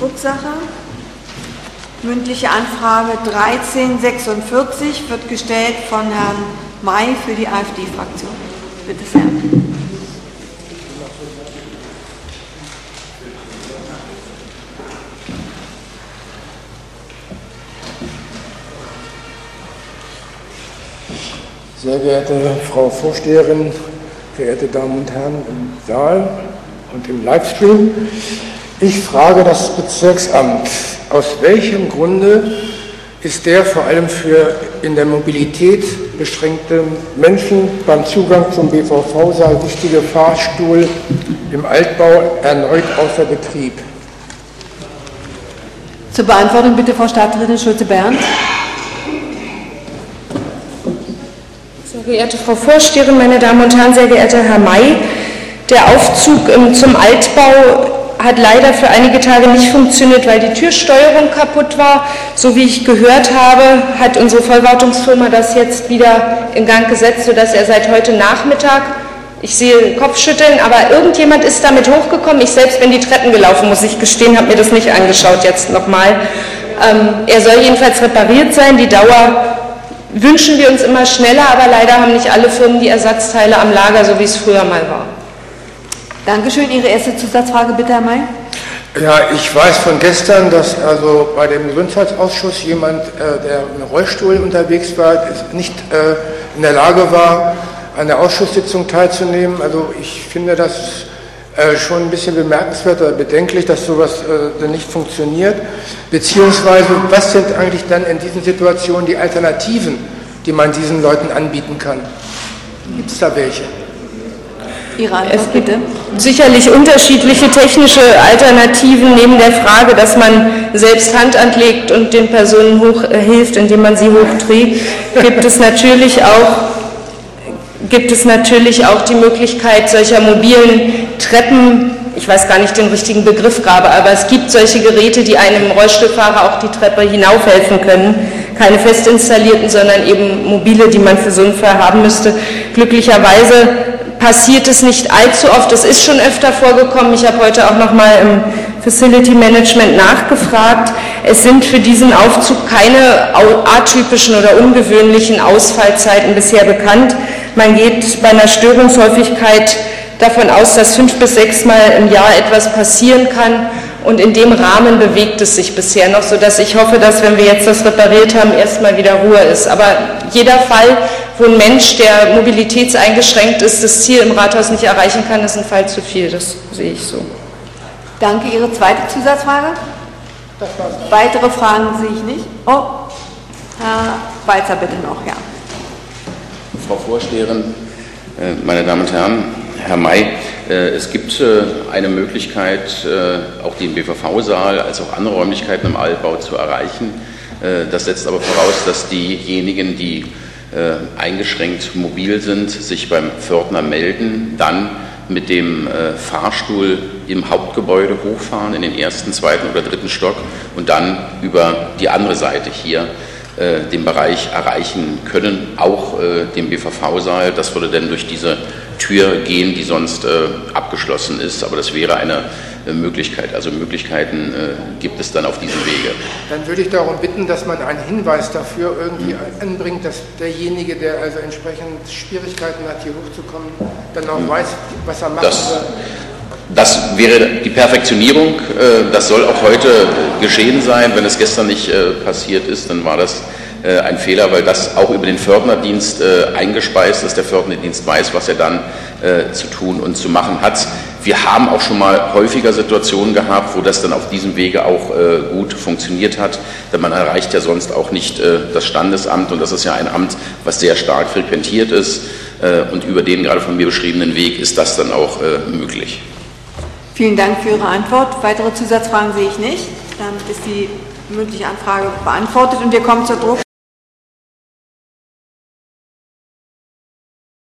Drucksache. Mündliche Anfrage 1346 wird gestellt von Herrn May für die AfD-Fraktion. Bitte sehr. Sehr geehrte Frau Vorsteherin, verehrte Damen und Herren im Saal und im Livestream, ich frage das Bezirksamt, aus welchem Grunde ist der vor allem für in der Mobilität beschränkte Menschen beim Zugang zum BVV-Saal wichtige Fahrstuhl im Altbau erneut außer Betrieb? Zur Beantwortung bitte Frau Stadträtin Schulze-Berndt. Sehr geehrte Frau Vorsteherin, meine Damen und Herren, sehr geehrter Herr May, der Aufzug zum Altbau hat leider für einige Tage nicht funktioniert, weil die Türsteuerung kaputt war. So wie ich gehört habe, hat unsere Vollwartungsfirma das jetzt wieder in Gang gesetzt, sodass er seit heute Nachmittag, ich sehe Kopfschütteln, aber irgendjemand ist damit hochgekommen. Ich selbst bin die Treppen gelaufen, muss ich gestehen, habe mir das nicht angeschaut jetzt nochmal. Er soll jedenfalls repariert sein. Die Dauer wünschen wir uns immer schneller, aber leider haben nicht alle Firmen die Ersatzteile am Lager, so wie es früher mal war. Dankeschön. Ihre erste Zusatzfrage bitte, Herr May. Ja, ich weiß von gestern, dass also bei dem Gesundheitsausschuss jemand, der im Rollstuhl unterwegs war, nicht in der Lage war, an der Ausschusssitzung teilzunehmen. Also ich finde das schon ein bisschen bemerkenswert oder bedenklich, dass sowas nicht funktioniert. Beziehungsweise, was sind eigentlich dann in diesen Situationen die Alternativen, die man diesen Leuten anbieten kann? Gibt es da welche? Ihre Antwort, bitte. Sicherlich unterschiedliche technische Alternativen neben der Frage, dass man selbst Hand anlegt und den Personen hilft, indem man sie hochträgt, gibt es natürlich auch die Möglichkeit solcher mobilen Treppen. Ich weiß gar nicht den richtigen Begriff gerade, aber es gibt solche Geräte, die einem Rollstuhlfahrer auch die Treppe hinaufhelfen können. Keine fest installierten, sondern eben mobile, die man für so einen Fall haben müsste. Glücklicherweise passiert es nicht allzu oft. Es ist schon öfter vorgekommen. Ich habe heute auch noch mal im Facility Management nachgefragt. Es sind für diesen Aufzug keine atypischen oder ungewöhnlichen Ausfallzeiten bisher bekannt. Man geht bei einer Störungshäufigkeit davon aus, dass 5 bis 6 Mal im Jahr etwas passieren kann. Und in dem Rahmen bewegt es sich bisher noch, sodass ich hoffe, dass, wenn wir jetzt das repariert haben, erstmal wieder Ruhe ist. Aber jeder Fall, wo ein Mensch, der mobilitätseingeschränkt ist, das Ziel im Rathaus nicht erreichen kann, ist ein Fall zu viel. Das sehe ich so. Danke. Ihre zweite Zusatzfrage? Weitere Fragen sehe ich nicht. Oh, Herr Walzer bitte noch, ja. Frau Vorsteherin, meine Damen und Herren, Herr May, es gibt eine Möglichkeit, auch den BVV-Saal als auch andere Räumlichkeiten im Altbau zu erreichen. Das setzt aber voraus, dass diejenigen, die eingeschränkt mobil sind, sich beim Pförtner melden, dann mit dem Fahrstuhl im Hauptgebäude hochfahren, in den ersten, zweiten oder dritten Stock und dann über die andere Seite hier den Bereich erreichen können, auch den BVV-Saal. Das würde dann durch diese Tür gehen, die sonst abgeschlossen ist, aber das wäre eine Möglichkeit. Also Möglichkeiten gibt es dann auf diesem Wege. Dann würde ich darum bitten, dass man einen Hinweis dafür irgendwie anbringt, dass derjenige, der also entsprechend Schwierigkeiten hat, hier hochzukommen, dann auch weiß, was er macht. Das wäre die Perfektionierung. Das soll auch heute geschehen sein. Wenn es gestern nicht passiert ist, dann war das ein Fehler, weil das auch über den Pförtnerdienst eingespeist ist. Der Pförtnerdienst weiß, was er dann zu tun und zu machen hat. Wir haben auch schon mal häufiger Situationen gehabt, wo das dann auf diesem Wege auch gut funktioniert hat, denn man erreicht ja sonst auch nicht das Standesamt, und das ist ja ein Amt, was sehr stark frequentiert ist, und über den gerade von mir beschriebenen Weg ist das dann auch möglich. Vielen Dank für Ihre Antwort. Weitere Zusatzfragen sehe ich nicht. Damit ist die mündliche Anfrage beantwortet und wir kommen zur